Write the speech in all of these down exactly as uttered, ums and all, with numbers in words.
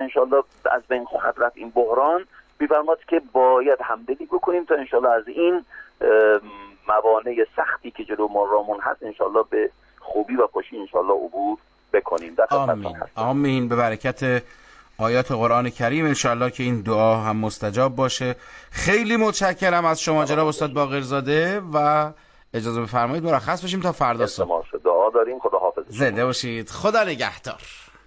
انشالله از بین خواهد رفت این بحران، می‌فرماد که باید همدلی بکنیم تا انشالله از این موانع سختی که جلو مارامون هست انشالله به خوبی و خوشی انشالله عبور بکنیم. آمین آمین. به برکت آیات قرآن کریم انشالله که این دعا هم مستجاب باشه. خیلی متشکرم از شما جناب استاد باقرزاده و اجازه بفرمایید مرخص بشیم تا فردا صبح. دعا داریم. خدا حافظ. زنده باشید. خدا نگهدار.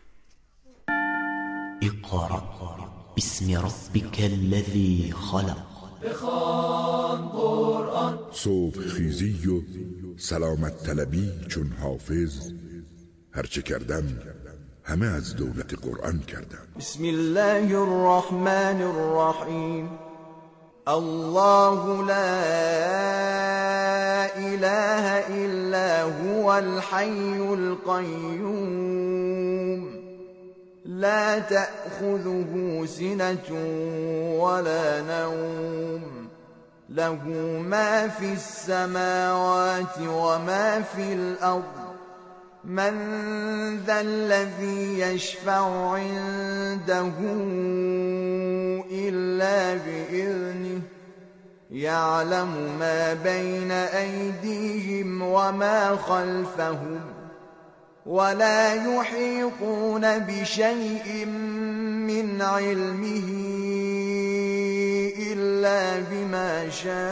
اقرأ باسم ربک الذی خلق. بخوان قرآن. صبح خیزی و سلامت طلبی چون حافظ، هرچه کردم همه از دولت قرآن کردم. بسم الله الرحمن الرحیم. الله لا اله الا هو الحي القيوم لا تأخذه سنة ولا نوم له ما في السماوات وما في الأرض من ذا الذي يشفع عنده إلا بإذنه يعلم ما بين أيديهم وما خلفهم ولا يحيطون بشيء من علمه إلا بما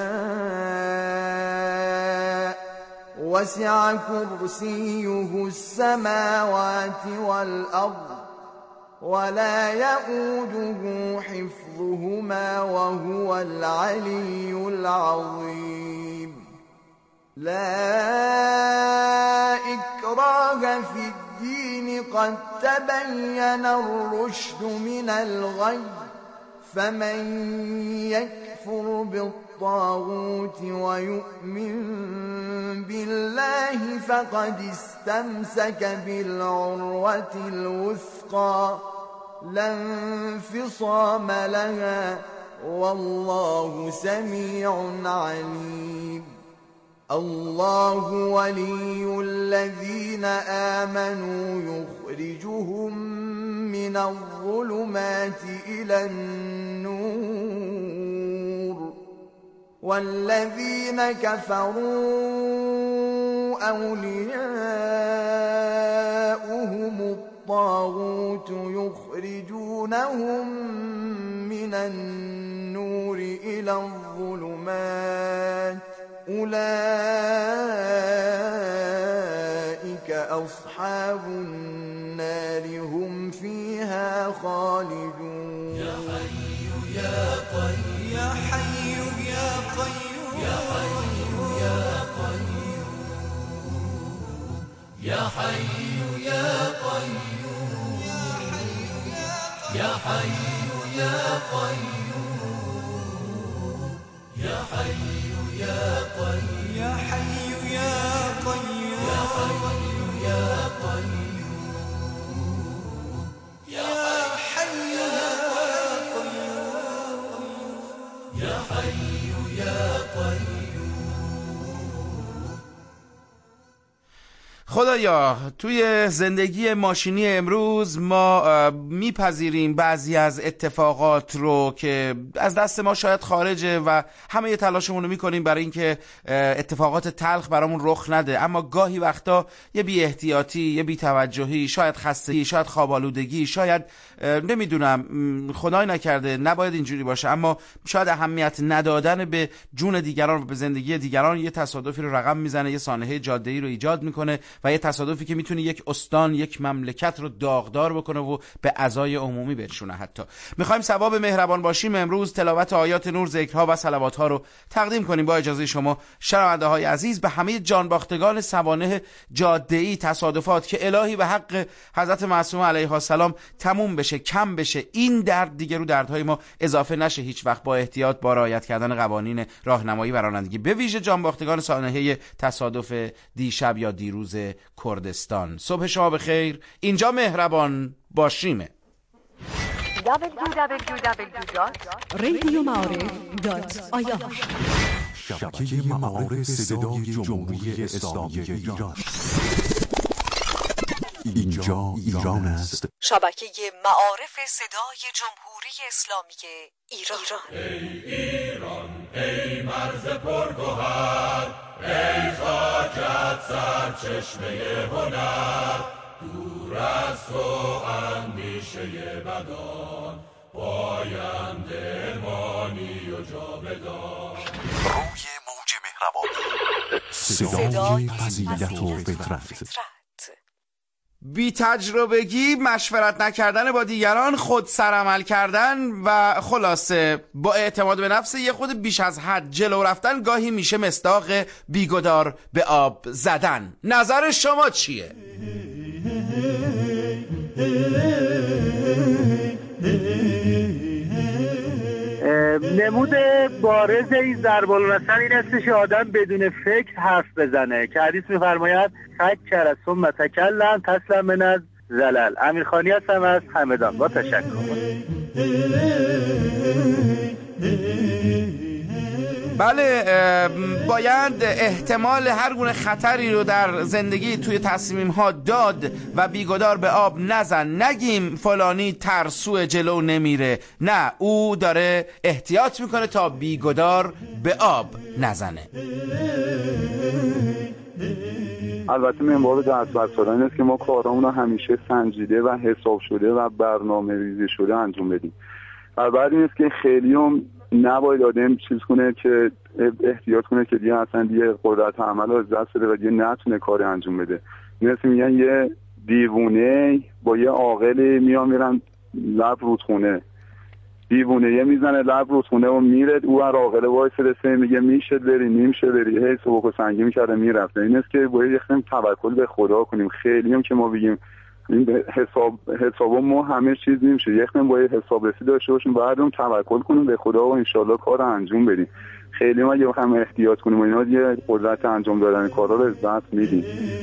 شاء وسع كرسيه السماوات والأرض ولا يؤوده حفظهما وهو العلي العظيم. لا إكراه في الدين قد تبين الرشد من الغي فمن يكفر بالطاغوت ويؤمن بالله فقد استمسك بالعروة الوثقى لا انفصام لها والله سميع عليم. الله ولي الذين آمنوا يخرجهم من الظلمات إلى النور والذين كفروا أولياؤهم الطاغوت يخرجونهم من النور إلى الظلمات أولئك أصحاب النار هم فيها خالدون. يا حي يا قيوم يا حي يا قيوم يا حي يا قيوم يا حي يا قيوم يا حي يا قيوم يا حي يا قيوم يا حي يا قيوم يا حي يا قيوم يا حي يا قيوم يا حي يا قيوم. خدایا توی زندگی ماشینی امروز ما میپذیریم بعضی از اتفاقات رو که از دست ما شاید خارجه و همه تلاشمون رو میکنیم برای اینکه اتفاقات تلخ برامون رخ نده، اما گاهی وقتا یه بی احتیاطی، یه بی توجهی، شاید خستگی، شاید خواب آلودگی، شاید نمیدونم خدای نکرده نباید اینجوری باشه، اما شاید اهمیت ندادن به جون دیگران و به زندگی دیگران یه تصادفی رو رقم میزنه، یه سانحه جاده‌ای رو ایجاد میکنه و یه تصادفی که میتونه یک استان، یک مملکت رو داغدار بکنه و به عزای عمومی برسونه. حتی میخوایم ثواب مهربان باشیم امروز تلاوت آیات نور، ذکرها و صلوات ها رو تقدیم کنیم. با اجازه شما شنونده های عزیز، به همه جانباختگان سوانح جاده‌ای، تصادفات که الهی به حق حضرت معصومه علیها السلام تموم بشه، کم بشه، این درد دیگه رو دردهای ما اضافه نشه هیچ وقت، با احتیاط، با رعایت کردن قوانین راهنمایی و رانندگی، به ویژه جانباختگان سانحه تصادف دیشب یا دیروز کردستان. صبح شما بخیر. اینجا مهربان باشیمه. دبلیو دبلیو دبلیو دات رادیو معارف دات آی آر شبکه معارف صدای جمهوری اسلامی ایران. اینجا ایران است. شبکه معارف صدای جمهوری اسلامی ایران. ای ایران ای مرز پرگوهر، ای خاکت سرچشمه هنر، دور از تو اندیشه بدان، پاینده مانی و جاودان. روی موج مهربانی، صدای فضیلت و فطرت. بی تجربگی، مشورت نکردن با دیگران، خود سرعمل کردن و خلاصه با اعتماد به نفس یه خود بیش از حد جلو رفتن گاهی میشه مصداق بیگدار به آب زدن. نظر شما چیه؟ نمود بارز این ضرب المثل این استش آدم بدون فکر حرف بزنه که حدیث میفرماید فکر ثم تکلم تسلم من از زلل. امیرخانی هستم از همدان، با تشکر. بله، باید احتمال هر گونه خطری رو در زندگی توی تصمیم ها داد و بیگدار به آب نزن. نگیم فلانی ترسو جلو نمیره، نه، او داره احتیاط میکنه تا بیگدار به آب نزنه. البته منبع دست بردن است که ما کارامون رو همیشه سنجیده و حساب شده و برنامه ریزی شده انجام بدیم. و بعد این است که خیلی هم نباید آدم چیز کنه که احتیاط کنه که دیگه اصلا دیگه قدرت عمل رو از دست بده و دیگه نتونه کاری انجام بده. مثل میگن یه دیوونه با یه عاقلی میان میرن لب رودخونه، دیوونه یه میزنه لب رودخونه و میره، او هر عاقله وایسه سه میگه میشه بری نمیشه بری، هی سبک و سنگی میکرده میرفته. این است که باید یه خیلی توکل به خدا کنیم. خیلی هم که ما بگیم این حساب حسابا ما همه چیز نمیشه، یک من باید حسابرسی داشته باشیم، بعد اون توکل کنیم به خدا و انشالله کار انجام بدیم. خیلی ما یه هم احتیاط کنیم و اینا یه قدرت انجام دادن کارا رو از دست میدیم.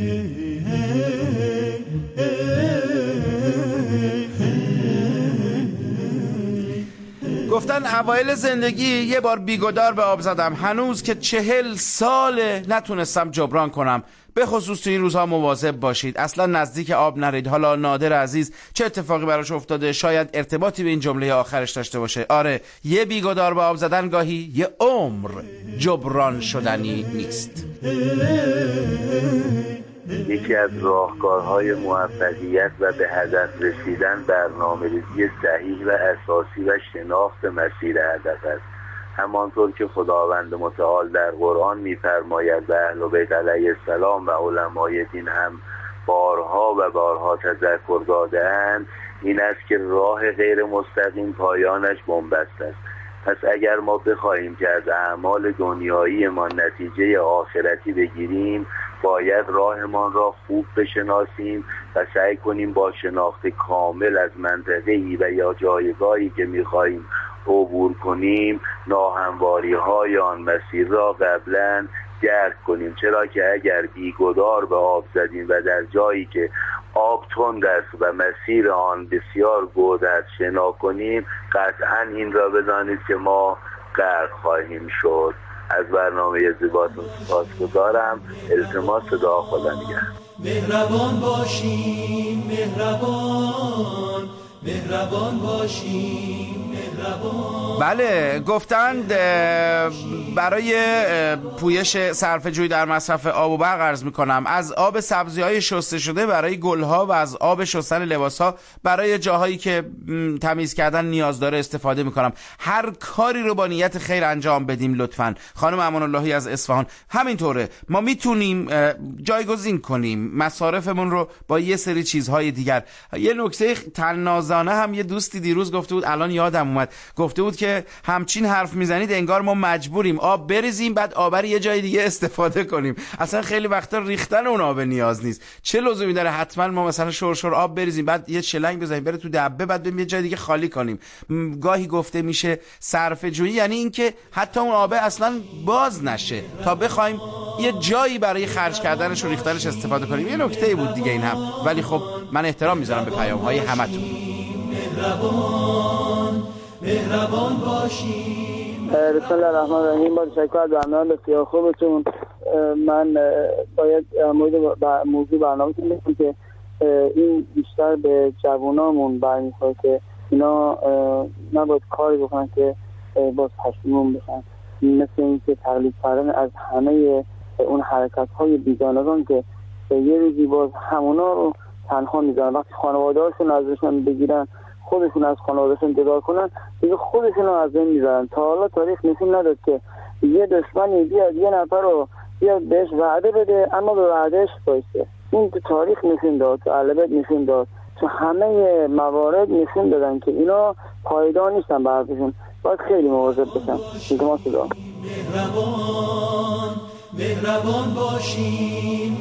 گفتن اوایل زندگی یه بار بیگدار به آب زدم، هنوز که چهل ساله نتونستم جبران کنم. به خصوص تو این روزها مواظب باشید، اصلا نزدیک آب نرید. حالا نادر عزیز چه اتفاقی براش افتاده؟ شاید ارتباطی به این جمله آخرش داشته باشه. آره، یه بیگدار به آب زدن گاهی یه عمر جبران شدنی نیست. یکی از راهکارهای موفقیت و به هدف رسیدن برنامه‌ریزی صحیح و اساسی و شناخت مسیر هدف است. همانطور که خداوند متعال در قرآن می‌فرماید و اهل بیت علیه السلام و علمای دین هم بارها و بارها تذکر داده‌اند، این است که راه غیر مستقیم پایانش بنبست است. پس اگر ما بخواهیم که از اعمال دنیایی ما نتیجه آخرتی بگیریم، باید راهمان را خوب بشناسیم و سعی کنیم با شناخت کامل از منطقه‌ای و یا جایگاهی که می‌خواهیم عبور کنیم ناهمواری‌های آن مسیر را قبلاً درک کنیم. چرا که اگر بیگدار به آب زدیم و در جایی که آب تند است و مسیر آن بسیار گود است شنا کنیم، قطعاً این را بدانید که ما غرق خواهیم شد. از برنامه زیباتون سپاسگزارم. التماس دعا خدا نگهدار. مهربان باشیم مهربان، مهربان باشیم مهربان. بله، گفتند برای پویش صرفه‌جویی در مصرف آب و برق عرض می‌کنم، از آب سبزی‌های شسته شده برای گل‌ها و از آب شستن لباس‌ها برای جاهایی که تمیز کردن نیاز داره استفاده می‌کنم. هر کاری رو با نیت خیر انجام بدیم لطفاً. خانم امان اللهی از اصفهان همینطوره. ما میتونیم جایگزین کنیم مصارفمون رو با یه سری چیزهای دیگر. یه نکته طنازانه هم یه دوستی دیروز گفته بود، الان یادم اومد، گفته بود که همچین حرف میزنید انگار ما مجبوریم آب بریزیم بعد آب رو یه جای دیگه استفاده کنیم. اصلا خیلی وقتا ریختن اون آب نیاز نیست. چه لزومی داره حتما ما مثلا شرشر آب بریزیم بعد یه شلنگ بزنیم بره تو دبه بعد بریم یه جای دیگه خالی کنیم؟ گاهی گفته میشه صرفه جویی یعنی اینکه حتی اون آب اصلا باز نشه تا بخوایم یه جایی برای خرج کردنش و ریختنش استفاده کنیم. یه نکته بود دیگه این هم، ولی خب من احترام میذارم به پیام‌های همتون. مهربان مهربان باشیم. بسم الله الرحمن الرحیم. با تشکر از برنامه بسیار خوبتون. من باید مورد موضوع برنامه‌تون بگم که این بیشتر به جوانامون برمیخوره که اینا نباید کاری بکنن که باز پشیمون بشن، مثل این که تقلید کردن از همه اون حرکت های بیگانگان که یه روزی باز همونا رو تنها میذارن. وقتی خانواده هاشون ازشون بگیرن، خودشون از خانوادهشون جدا کنن، دیگه خودشون رو از این میذارن. تا حالا تاریخ نشون نداد که یه دشمنی بیاد یه نفر رو بیاد بهش وعده بده اما به وعدهش بایسته. این تو تاریخ نشون داد، تو علبت نشون داد، تو همه موارد نشون دادن که اینا پایدار نیستن به حرفشون. باید خیلی مواظب بشن. شما صدا مهربان مهربان باشین،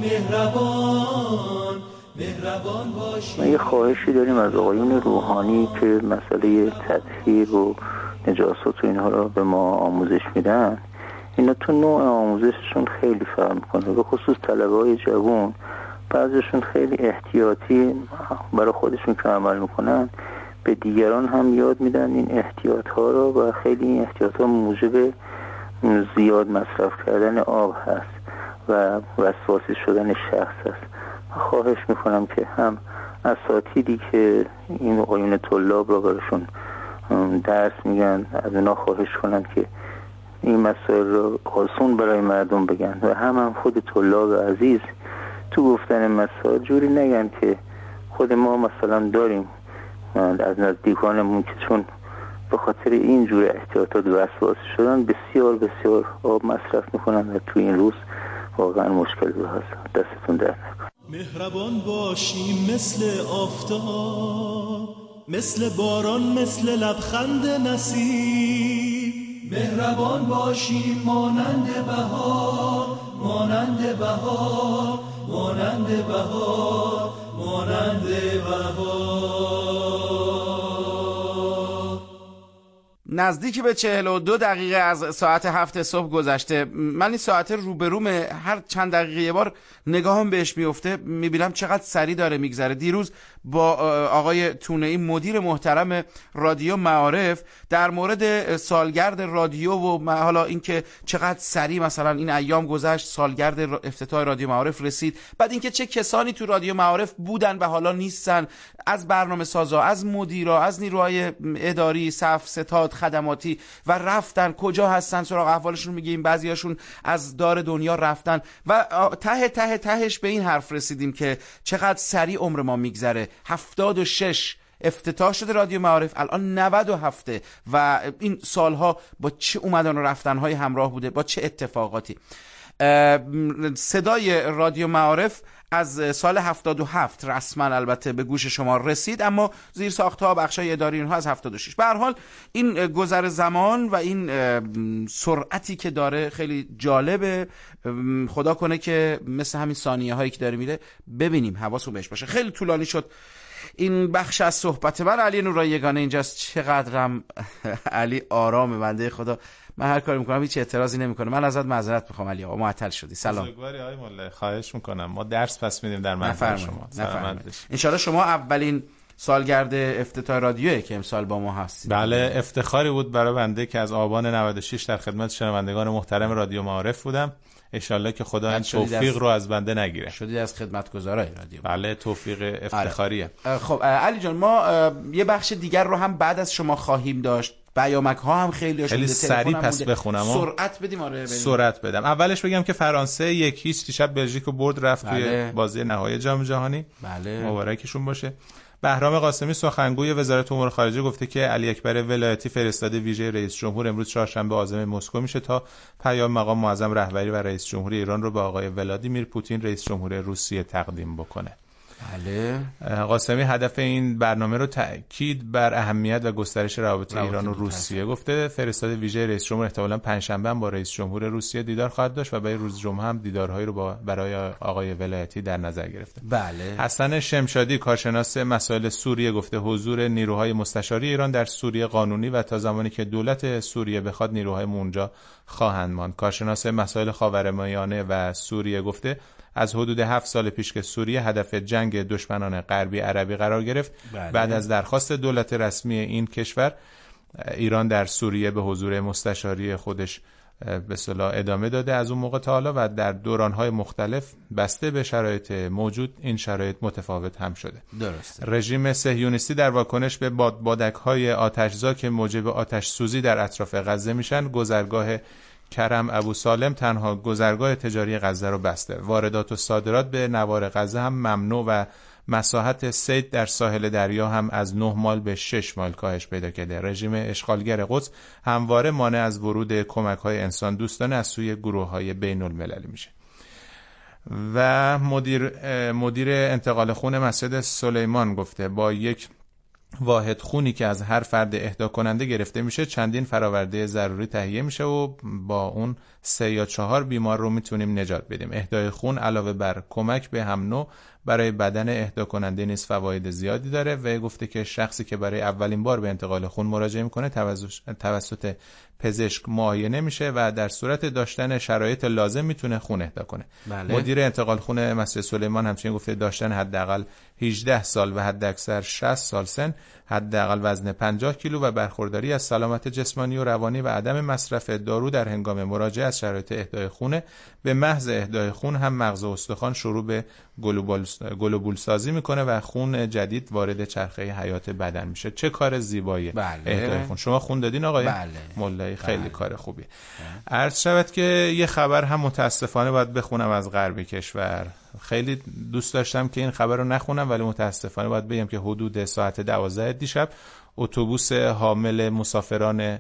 مهربان مهربان باشین. ما یه خواهشی داریم از آقایون روحانی که مسئله تطهیر و نجاست و اینها رو به ما آموزش میدن. اینا تو نوع آموزششون خیلی فرق میکنه، به خصوص طلبه‌های جوان. بعضیشون خیلی احتیاطی برای خودشون که عمل میکنن، به دیگران هم یاد میدن این احتیاط ها رو و خیلی این احتیاط ها موجب زیاد مصرف کردن آب هست و وسواسی شدن شخص هست. خواهش میکنم که هم اساتیدی که این آقایون طلاب رو براشون درس میگن از اونا خواهش کنن که این مسائل رو آسون برای مردم بگن و هم هم خود طلاب عزیز تو گفتن مسائل جوری نگن که خود ما مثلا داریم از نزدیکانمون که چون به خاطر این جور احتیاطات وسواسی شدن بسیار بسیار آب مصرف میکنن و تو این روز واقعا مشکل رو هست. دستتون در نکنه. مهربان باشی مثل آفتاب، مثل باران، مثل لبخند نسیم. مهربان باشی مانند بهار، مانند بهار، مانند بهار، مانند بهار. نزدیک به چهل و دو دقیقه از ساعت هفت صبح گذشته. من این ساعت روبرومه، هر چند دقیقه یه بار نگاهم بهش میفته میبینم چقدر سریع داره میگذره. دیروز با آقای تونه‌ای مدیر محترم رادیو معارف در مورد سالگرد رادیو و حالا اینکه چقدر سریع مثلا این ایام گذشت، سالگرد افتتاح رادیو معارف رسید، بعد اینکه چه کسانی تو رادیو معارف بودن و حالا نیستن، از برنامه سازا، از مدیرا، از نیروهای اداری، صف، ستاد، خدماتی و رفتن کجا هستن، سراغ احوالشون میگیم. بعضیاشون از دار دنیا رفتن و ته ته تهش به این حرف رسیدیم که چقدر سریع عمر ما میگذره. هفتاد و شش افتتاح شده رادیو معارف، الان نود و هفت و این سالها با چه اومدن و رفتنهای همراه بوده، با چه اتفاقاتی. صدای رادیو معارف از سال هفتاد و هفت رسما البته به گوش شما رسید، اما زیر ساخت‌ها، بخشای اداری اینها از هفتاد و شش. به هر حال این گذر زمان و این سرعتی که داره خیلی جالبه. خدا کنه که مثل همین ثانیه هایی که داره میره ببینیم، حواسمون بهش باشه. خیلی طولانی شد این بخش از صحبت من. علی نورایی یگانه اینجاست. چقدرم علی آرام بنده خدا، من هر کاری میکنم هیچ اعتراضی نمیکنه. من ازت معذرت میخوام علی آقا، معطل شدی. سلام. بزرگواری آقای ملا، خواهش میکنم. ما درس پس میدیم در محضر شما. سلامت باشید. ان شاء الله شما اولین سالگرد افتتاح رادیویی که امسال با ما هستید. بله، افتخاری بود برای بنده که از آبان نود و شش در خدمت شنوندگان محترم رادیو معارف بودم. ان شاء الله که خدا این توفیق رو از بنده نگیره. شدید از خدمتگزارای رادیو. بله، توفیق افتخاریه. خب علی جان، ما یه بخش دیگر رو هم بعد از شما خواهیم داشت. پیامک ها هم خیلی خیلی سریع پس بخونم. سرعت بدیم. آره سرعت بدم. اولش بگم که فرانسه یک هیچ دیشب بلژیک رو برد، رفت بله. توی بازی نهایی جام جهانی. بله. مبارکشون باشه. بهرام قاسمی سخنگوی وزارت امور خارجه گفته که علی اکبر ولایتی فرستاده ویژه رئیس جمهور امروز چهارشنبه عازم مسکو میشه تا پیام مقام معظم رهبری و رئیس جمهوری ایران رو به آقای ولادیمیر پوتین رئیس جمهور روسیه تقدیم بکنه. بله. قاسمی هدف این برنامه رو تأکید بر اهمیت و گسترش روابط ایران و روسیه گفته. فرستاده ویژه رئیس جمهور احتمالاً پنجشنبه هم با رئیس جمهور روسیه دیدار خواهد داشت و برای روز جمعه هم دیدارهایی رو با برای آقای ولایتی در نظر گرفته. بله. حسن شمشادی کارشناس مسائل سوریه گفته حضور نیروهای مستشاری ایران در سوریه قانونی و تا زمانی که دولت سوریه بخواد نیروهای اونجا خواهند ماند. کارشناس مسائل خاورمیانه و سوریه گفته از حدود هفت سال پیش که سوریه هدف جنگ دشمنان غربی عربی قرار گرفت، بله. بعد از درخواست دولت رسمی این کشور، ایران در سوریه به حضور مستشاری خودش به اصطلاح ادامه داده از اون موقع تا حالا و در دوران‌های مختلف بسته به شرایط موجود این شرایط متفاوت هم شده. درسته. رژیم صهیونیستی در واکنش به باد بادک‌های آتشزا که موجب آتش سوزی در اطراف غزه میشن، گذرگاه کرم ابو سالم تنها گذرگاه تجاری غزه رو بسته. واردات و صادرات به نوار غزه هم ممنوع و مساحت صید در ساحل دریا هم از نه مایل به شش مایل کاهش پیدا کرده. رژیم اشغالگر قدس همواره مانع از ورود کمک‌های انسان دوستانه از سوی گروه‌های بین‌المللی میشه. و مدیر مدیر انتقال خون مسجد سلیمان گفته با یک واحد خونی که از هر فرد اهدا کننده گرفته میشه چندین فراورده ضروری تهیه میشه و با اون سه یا چهار بیمار رو میتونیم نجات بدیم. اهدای خون علاوه بر کمک به هم نوع برای بدن اهدا کننده نیز فواید زیادی داره و گفته که شخصی که برای اولین بار به انتقال خون مراجعه میکنه توسط پزشک معاینه میشه و در صورت داشتن شرایط لازم میتونه خون اهدا کنه. بله. مدیر انتقال خون مسجد سلیمان همچنین گفته داشتن حداقل هجده سال و حداکثر شصت سال سن، حداقل وزن پنجاه کیلو و برخورداری از سلامت جسمانی و روانی و عدم مصرف دارو در هنگام مراجعه از شرایط اهدای خون. به محض اهدای خون هم مغز و استخوان شروع به گلوبول سازی میکنه و خون جدید وارد چرخه حیات بدن میشه. چه کار زیبایی. بله. اهدای خون. شما خون دادین آقای بله. مولایی؟ خیلی بله. کار خوبیه. عرض شود که یه خبر هم متاسفانه باید بخونم از غرب کشور. خیلی دوست داشتم که این خبر رو نخونم ولی متاسفانه باید بگم که حدود ساعت دوازده دیشب اتوبوس حامل مسافران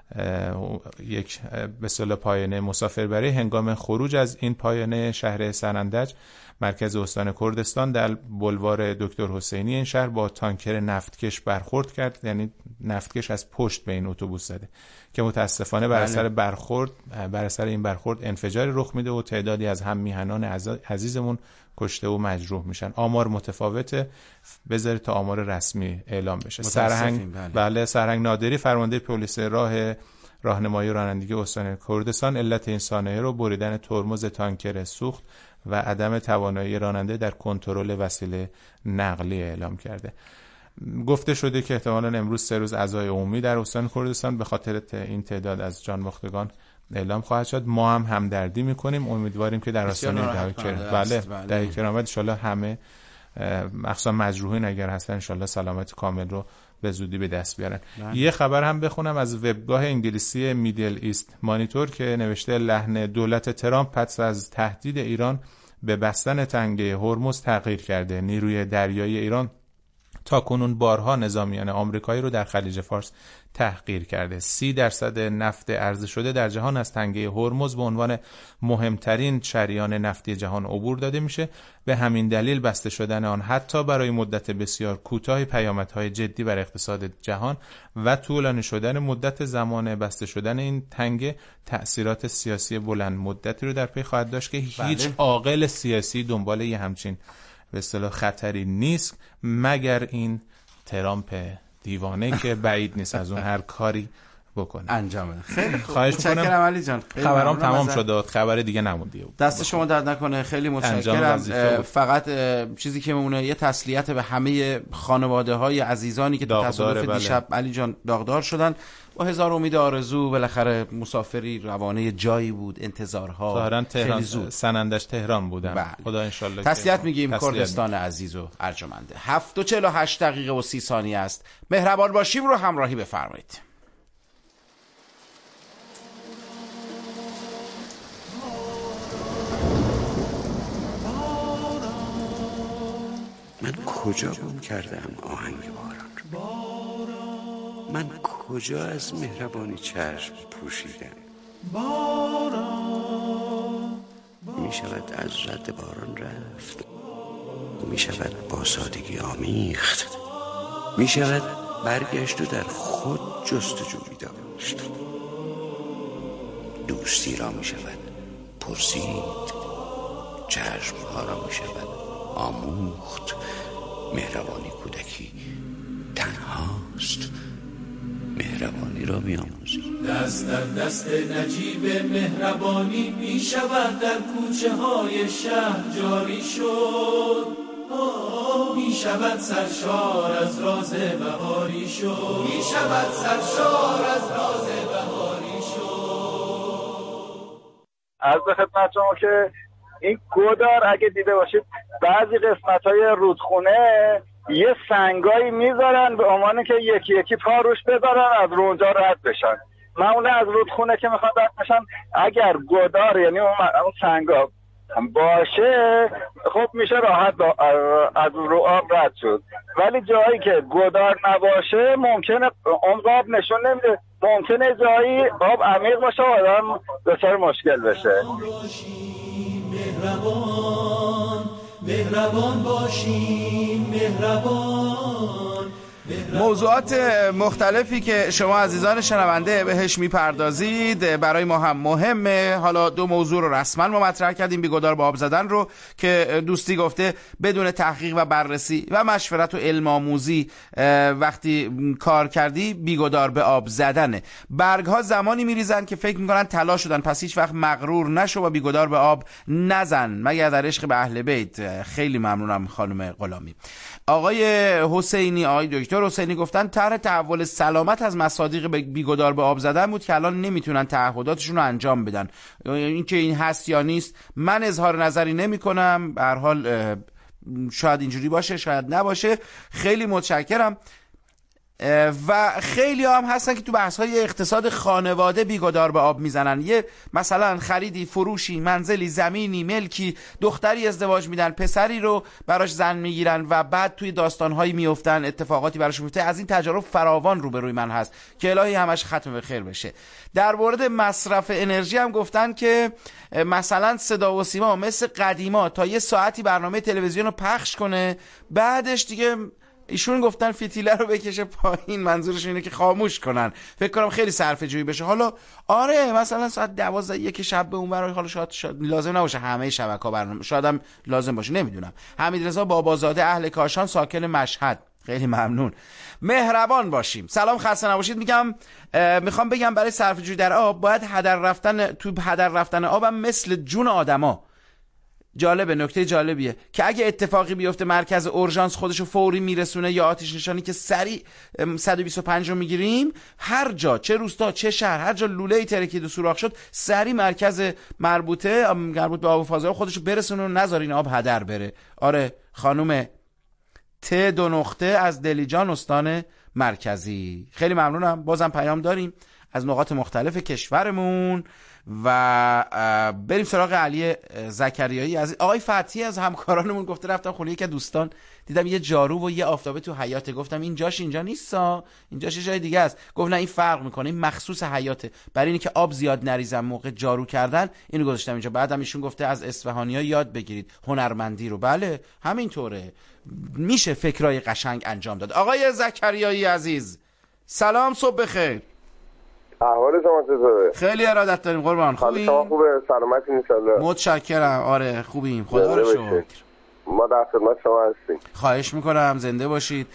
یک به اصطلاح پایانه مسافربری هنگام خروج از این پایانه شهر سنندج مرکز استان کردستان در بلوار دکتر حسینی این شهر با تانکر نفتکش برخورد کرد. یعنی نفتکش از پشت به این اتوبوس زده که متاسفانه بر اثر برخورد بر اثر این برخورد انفجاری رخ میده و تعدادی از هم میهنان عزیزمون کشته و مجروح میشن. آمار متفاوته، بذارید تا آمار رسمی اعلام بشه. سرهنگ بله. بله سرهنگ نادری فرمانده پلیس راه راهنمایی رانندگی استان کردستان علت این صحنه رو بریدن ترمز تانکر سوخت و عدم توانایی راننده در کنترل وسیله نقلیه اعلام کرده. گفته شده که احتمالاً امروز سه روز عزای عمومی در استان کردستان به خاطر این تعداد از جان باختگان اعلام خواهد شد. ما هم همدردی میکنیم، امیدواریم که در آستانه دهه کرامت بله دهه کرامت ان شاءالله همه مخصوصا مجروحین اگر هستن ان شاءالله سلامت کامل رو به زودی به دست بیارن. بله. یه خبر هم بخونم از وبگاه انگلیسی میدل ایست مانیتور که نوشته لحن دولت ترامپ پس از تهدید ایران به بستن تنگه هرمز تغییر کرده. نیروی دریایی ایران تا کنون بارها نظامیان آمریکایی رو در خلیج فارس تحقیر کرده. سی درصد نفت عرضه شده در جهان از تنگه هرمز به عنوان مهمترین شریان نفتی جهان عبور داده میشه. به همین دلیل بسته شدن آن حتی برای مدت بسیار کوتاهی پیامدهای جدی بر اقتصاد جهان و طولانی شدن مدت زمان بسته شدن این تنگه تأثیرات سیاسی بلند مدتی رو در پی خواهد داشت که هیچ عاقل سیاسی دنبال یه همچین به اصطلاح خطری نیست مگر این ترامپ دیوانه که بعید نیست از اون هر کاری بکنه انجام بده. خیلی خواهش می‌کنم علی جان. خبرام تمام شد، خبر دیگه نمونده بود. دست شما درد نکنه، خیلی متشکرم. فقط چیزی که میمونه یه تسلیت به همه خانواده‌های عزیزانی که تو تصادف بله. دیشب علی جان داغدار شدن. با هزار امید آرزو بالاخره مسافری روانه جایی بود، انتظارها ظاهرا تهران سنندج تهران بودن. بله. خدا ان شاءالله تسلیت میگیم کردستان عزیز و ارجمنده. هفت و چهل و هشت دقیقه و سی ثانیه است. مهربان باشیم رو همراهی بفرمایید. من کجا گم کردم آهنگ باران؟ من کجا از مهربانی چشم پوشیدم؟ باران می شود از رد باران رفت، می شود با سادگی آمیخت، می شود برگشت و در خود جستجوی داشت. دوستی را می شود پرسید، چشم ها را می شود آموخت. مهربانی کودکی تنهاست، مهربانی را بیاموزید. دست در دست نجیب مهربانی می شود در کوچه های شهر جاری شد. می شود سرشار از راز بهاری شد. می شود سرشار از راز بهاری شد. عرض خدمت شما که این گودار اگه دیده باشید بعضی قسمت‌های رودخونه یه سنگایی میذارن به عنوان که یکی یکی پا روش بذارن از اونجا رد بشن. معمولا از رودخونه که میخوان رد بشن اگر گودار یعنی اون سنگا باشه خب میشه راحت از رو آب رد شد، ولی جایی که گودار نباشه ممکنه عمق آب نشون نمیده، ممکنه جایی آب عمیق باشه و آدم دچار مشکل بشه. مهربان مهربان باشیم مهربان. موضوعات مختلفی که شما عزیزان شنونده بهش میپردازید برای ما هم مهمه. حالا دو موضوع رو رسما ما مطرح کردیم، بیگدار به آب زدن رو که دوستی گفته بدون تحقیق و بررسی و مشورت و علم آموزی وقتی کار کردی بیگدار به آب زدنه. برگ ها زمانی میریزن که فکر میکنن طلا شدن، پس هیچ وقت مغرور نشو و بیگدار به آب نزن مگر در عشق به اهل بیت. خیلی ممنونم خانم غلامی. آقای حسینی، آقای دکتر حسینی گفتن طرح تحول سلامت از مصادیق بیگدار به آب زدن بود که الان نمیتونن تعهداتشون رو انجام بدن. این که این هست یا نیست من اظهار نظری نمی کنم. به هر حال شاید اینجوری باشه شاید نباشه. خیلی متشکرم. و خیلی هم هستن که تو بحث‌های اقتصاد خانواده بیگدار به آب میزنن. یه مثلا خریدی، فروشی، منزلی، زمینی، ملکی، دختری ازدواج میدن، پسری رو براش زن میگیرن و بعد توی داستان‌هایی میافتن، اتفاقاتی براش میفته. از این تجارب فراوان روبروی من هست که الهی همش ختم به خیر بشه. در مورد مصرف انرژی هم گفتن که مثلا صدا و سیما مثل قدیما تا یه ساعتی برنامه تلویزیون رو پخش کنه، بعدش دیگه ایشون گفتن فتیله رو بکشه پایین، منظورش اینه که خاموش کنن. فکر کنم خیلی صرفه جویی بشه. حالا آره مثلا ساعت دوازده یک شب به اون برای حالا شاید, شاید لازم نباشه همه شبکه‌ها برنامه، شاید هم لازم باشه، نمیدونم. حمیدرضا بابازاده اهل کاشان ساکن مشهد، خیلی ممنون. مهربان باشیم. سلام، خسته نباشید. میگم میخوام بگم برای صرفه جویی در آب باید هدر رفتن تو هدر رفتن آبم مثل جون آدما. جالبه، نکته جالبیه که اگه اتفاقی بیفته مرکز اورژانس خودشو فوری میرسونه یا آتش نشانی که سریع صد و بیست و پنج رو میگیریم. هر جا، چه روستا چه شهر، هر جا لوله‌ای ترکید و سوراخ شد سریع مرکز مربوطه مربوط به آب و فضا خودشو برسونه و نذارین آب هدر بره. آره خانم ت دو نقطه از دلیجان استان مرکزی، خیلی ممنونم. بازم پیام داریم از نقاط مختلف کشورمون و بریم سراغ علی زکریایی. از آقای فتحی از همکارانمون گفته رفتم خونه یک دوستان دیدم یه جارو و یه آفتابه تو حیاته. گفتم این جاش اینجا نیستا، اینجاش جای دیگه است. گفت نه این فرق میکنه، این مخصوص حیاته، برای اینکه آب زیاد نریزن موقع جارو کردن اینو گذاشتم اینجا. بعدم ایشون گفته از اصفهانی‌ها یاد بگیرید هنرمندی رو. بله همینطوره، میشه فکرای قشنگ انجام داد. آقای زکریایی عزیز سلام، صبح بخیر. احوال شما چطوره؟ خیلی ارادت داریم قربان. خوبی؟ شما خوبه؟ سلامتی ان شاء الله. متشکرم. آره خوبیم خدا رو شکر. ما در خدمت شما هستیم. خواهش میکنم، زنده باشید.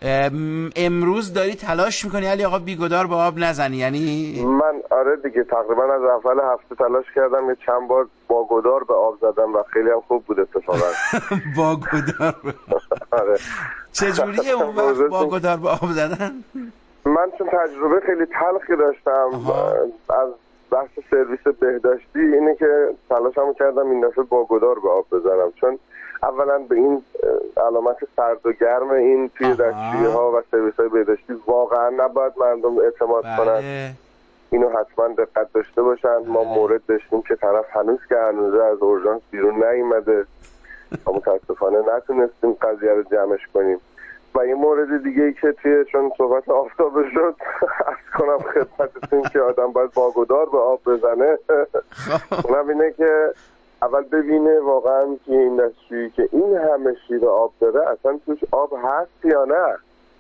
امروز داری تلاش میکنی علی آقا بیگدار به آب نزنی؟ یعنی من آره دیگه تقریبا از اول هفته تلاش کردم، یه چند بار با گدار به آب زدم و خیلی هم خوب بود اتفاقا. با گدار آره. چجوریه اون وقت با گدار به آب زدن؟ من چون تجربه خیلی تلخی داشتم از بحث سرویس بهداشتی اینه که تلاشمو کردم این دفعه با گدار به آب بزنم، چون اولا به این علامت سرد و گرم این توی دستشویی ها و سرویس های بهداشتی واقعا نباید مردم اعتماد کنن. اینو حتما دقت داشته باشن. ما مورد داشتیم که طرف هنوز که هنوزه از اورژانس بیرون نیومده و متاسفانه نتونستیم قضیه رو جمعش کنیم. و یه مورد دیگه ای که توی چون صحبت آفتابه شد عرض کنم خدمتتون که آدم باید باگدار به آب بزنه. اونم اینه که اول ببینه واقعا که این دستشویی که این همه شیر آب داره اصلا توش آب هست یا نه.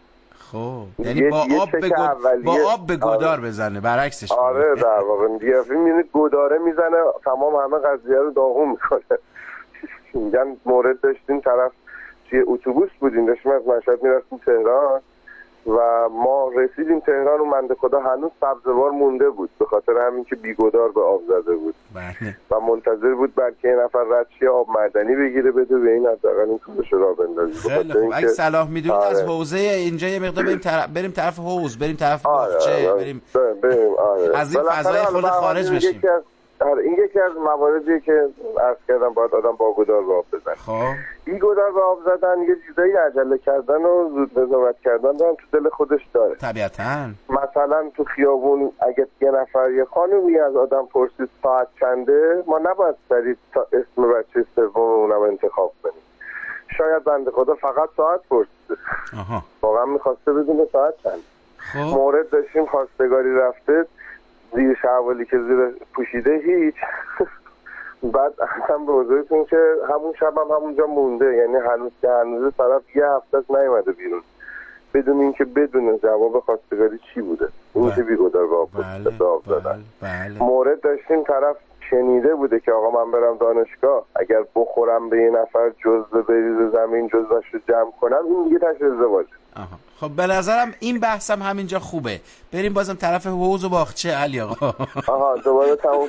خب یعنی با آب به گد... با آب به گدار بزنه، برعکسش. آره در واقع دیگه میبینی گداره میزنه تمام همه قضیه رو داغون میکنه. میگن مورد داشتیم طرف توی اتوبوس بودیم، داشتیم از مشهد میرفتیم تهران و ما رسیدیم تهران و منده خدا هنوز سبزوار مونده بود به خاطر همین که بیگدار به آب زده بود. بله. و منتظر بود بلکه یه نفر رد شه آب معدنی بگیره بده به این حداقل این کارش رو راه بندازه. خیلی خوب. اگه صلاح میدونید آره. از حوزه اینجا یه مقدار بریم طرف بریم طرف حوض، بریم طرف باغچه، آره. بریم بریم آره. از این فضای خود خارج بشیم. آره این یکی از مواردیه که عرض کردم باید آدم باگدار به آب بزنه. خب بیگدار به آب زدن یه چیزایی عجله کردن و زود قضاوت کردن دارن تو دل خودش داره. طبیعتاً مثلا تو خیابون اگه یه نفر یه خانومی از آدم پرسید ساعت چنده، ما نباید سریع تا اسم بچه سوم اونم انتخاب کنیم. شاید بنده خدا فقط ساعت پرسیده، واقعا میخواسته بدونه ساعت چند. خب مورد داشتیم خواستگاری رفته زیر شوالی که زیر پوشیده هیچ بعد اصلا به حضورتون که همون شب هم همونجا مونده، یعنی هنوز که هنوز طرف یه هفته نیومده بیرون بدون اینکه بدون جواب خواستگاری چی بوده. این که بیگدار به آب زدن. مورد داشتیم طرف شنیده بوده که آقا من برم دانشگاه اگر بخورم به یه نفر جزوه بریز زمین جزوهش رو جمع کنم این دیگه تشریح ازدواجه. خب به نظرم این بحثم همینجا خوبه، بریم بازم طرف حوض و باغچه علی آقا. آها دوباره تموم.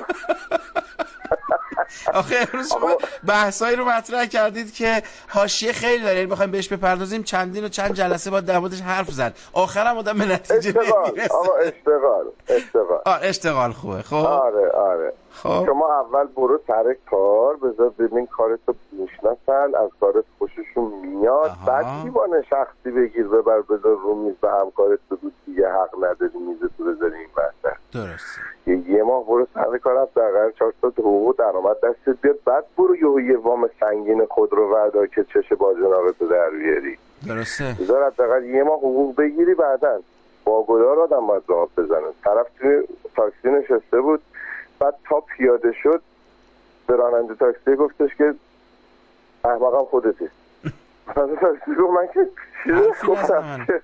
آخه امروز شما بحثایی رو مطرح کردید که حاشیه خیلی داره، یعنی بخوایم بهش بپردازیم چندین و چند جلسه با در موردش حرف زد، آخرم آدم به نتیجه نمیرسه. آقا اشتغال اشتغال آه اشتغال خوبه. خب آره آره خب. شما اول برو سر کار بذار ببین کارتو میشناسن، از کارت خوششون میاد، بعد دیوانه شخصی بگیر ببر بذار رو میز به همکارت بگو دیگه حق نداری میزتو بذاری این وسط. درسته. یه ماه برو سر کار از دقیقا چهار تا حقوق درآمد دستت بیاد، بعد برو یه یه وام سنگین خودرو وردار که چش باجناقتو در بیاری. درسته. بذار حداقل یه ماه حقوق بگیری، بعدن باگدار آدم باید راه بزنه. طرف توی تاکسی نشسته بود، بعد تا پیاده شد به راننده تاکسی گفتش که احمقم خودتی. راننده تاکسی گفت من که چیزه گفتم که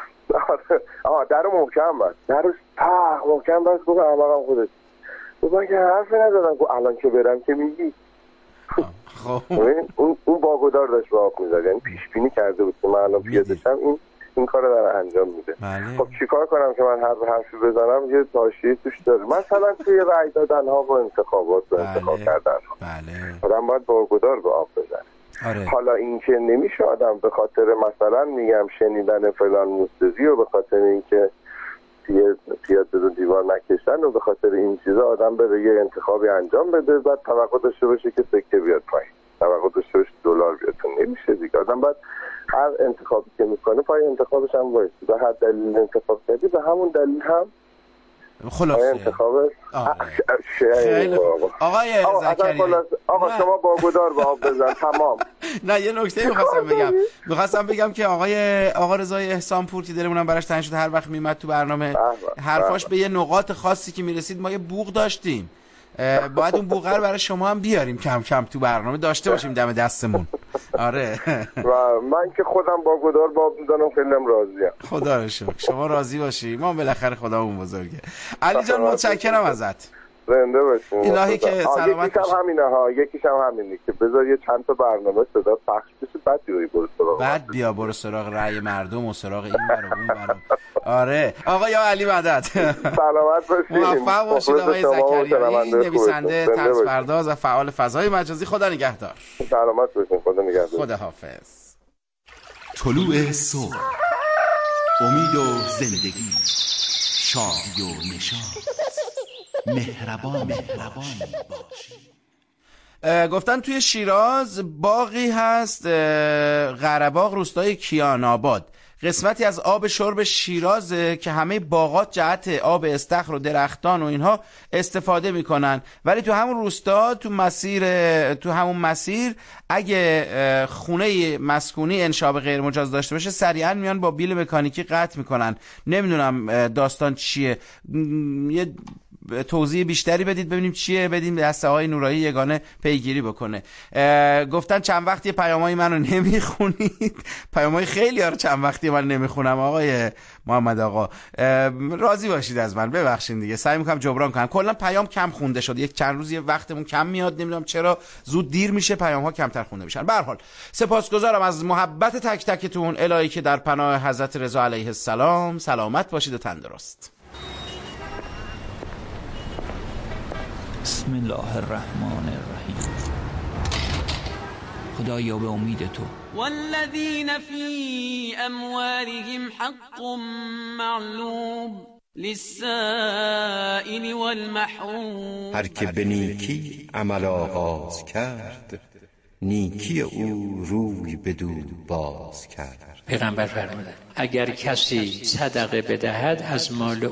آها درو محکم بست، درو پاک محکم بست، گفت احمقم خودتی. گفت من که حرفی ندادم. گفت الان که برم که میگی. خب اون اون باگدار داشت به آب میزد، یعنی پیش بینی کرده بود که من الان پیاده شم این این کار رو داره انجام میده. بله. خب چیکار کنم که من هر حرفی بزنم یه حاشیه توش داره، مثلا توی رأی دادن ها و انتخابات و بله. انتخاب کردن ها بله. آدم باید باگدار به آب بزنه. آره. حالا این که نمیشه آدم به خاطر مثلا میگم شنیدن فلان موسیقی و به خاطر اینکه پیاده رو دیوار نکشتن و به خاطر این چیزا آدم بره یه انتخابی انجام بده بعد توقع داشته باشه که سکه بیاد پایین، توقع داشته باشه دلار بیاد. نمیشه دیگه. آدم باید هر انتخابی که میکنه پای انتخابش هم وایسی، به هر دلیل انتخاب کردی به همون دلیل هم خلاصه انتخابش خیلی آقای زکریا آقا شما باگدار به آب بزن تمام. نه یه نکته می‌خواستم بگم می‌خواستم بگم که آقای آقا رضای احسانپور که دلمونم براش تنگ شد هر وقت میمد تو برنامه حرفاش به یه نقاط خاصی که میرسید ما یه بوق داشتیم، باید اون بوقه رو برای شما هم بیاریم کم کم تو برنامه داشته باشیم دم دستمون. آره و من که خودم باگدار با آب میزنم خیلی هم راضیم. خدا رو شکر شما راضی باشی، ما بالاخره خدامون بزرگه. علی جان متشکرم ازت. زنده باشین. الهی که سلامت باشی. یکیش هم همینه ها، یکیش هم همینه که بذار یه چند تا برنامه صدا پخش بشه بعد بیای برو سراغ بعد بیا برو سراغ رأی مردم و سراغ این برو اون برو. آره آقا یا علی مدد سلامت باشید. موفق باشید آقای زکریایی، نویسنده طرز پرداز و فعال فضای مجازی. خدا نگهدار. سلامت باشید. خدا نگهدار. خدا حافظ. طلوع صبح، امید و زندگی، شادی و نشاط، مهربان مهربان باشی. گفتن توی شیراز باغی هست، قره‌باغ روستای کیان آباد، قسمتی از آب شرب شیرازه که همه باغات جهت آب استخر و درختان و اینها استفاده میکنن، ولی تو همون روستا تو مسیر تو همون مسیر اگه خونه مسکونی انشاب غیر مجاز داشته باشه سریعا میان با بیل مکانیکی قطع میکنن. نمیدونم داستان چیه، یه توضیح بیشتری بدید ببینیم چیه، بدیم دست آقای نورایی یگانه پیگیری بکنه. گفتن چند وقتی پیامای منو نمیخونید، پیامای خیلی ها رو چند وقتی من نمیخونم آقای محمد آقا، راضی باشید از من، ببخشید دیگه، سعی میکنم جبران کنم. کلا پیام کم خونده شد، یک چند روز یه وقتمون کم میاد، نمیدونم چرا زود دیر میشه پیام ها کمتر خونده میشن. به هر حال سپاسگزارم از محبت تک تکتون، الهی که در پناه حضرت رضا علیه السلام سلامت باشید و تندرست. بسم الله الرحمن الرحیم. خدایا به امید تو. والذین فی اموالهم حق معلوم للسائل والمحروم، هر که به نیکی عمل آغاز کرد، نیکی او روی بدو باز کرد. پیغمبر فرمودند اگر کسی صدقه بدهد از مال